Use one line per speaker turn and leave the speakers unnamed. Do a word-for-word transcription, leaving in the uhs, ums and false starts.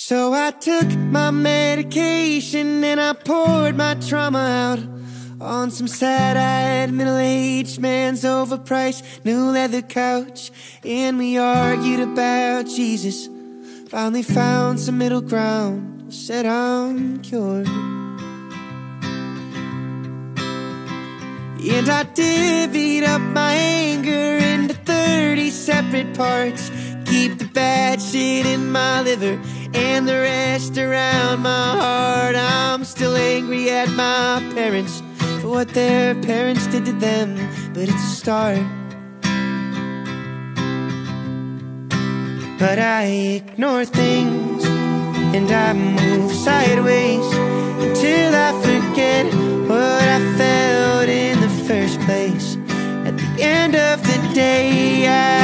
So I took my medication and I poured my trauma out on some sad-eyed, middle-aged man's overpriced new leather couch. And we argued about Jesus, finally found some middle ground, said I'm cured. And I divvied up my anger into thirty separate parts, keep the bad shit in my liver and the rest around my heart. I'm still angry at my parents for what their parents did to them, but it's a start. But I ignore things and I move sideways until I forget what I felt in the first place. At the end of the day, I